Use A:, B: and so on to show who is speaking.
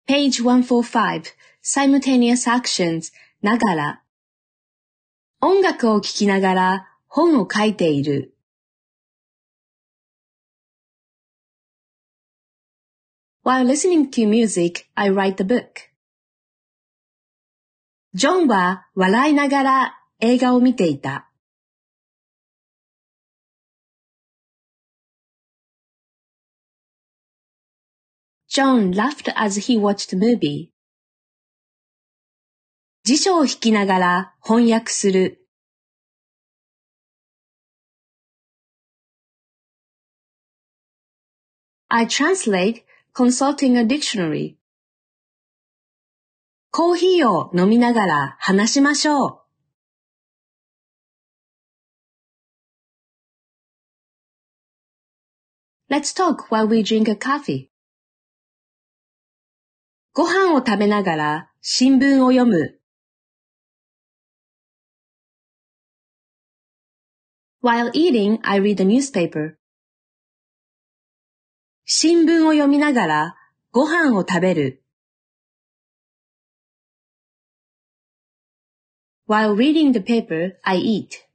A: Page 145 Simultaneous Actions ながら音楽を聴きながら本を書いている。While listening to music, I write the book. ジョンは笑いながら映画を見ていた。John laughed as he watched the movie. 辞書を引きながら翻訳する。I translate, consulting a dictionary. コーヒーを飲みながら話しましょう。Let's talk while we drink a coffee. ご飯を食べながら新聞を読む。While eating, I read the newspaper. 新聞を読みながらご飯を食べる。While reading the paper, I eat.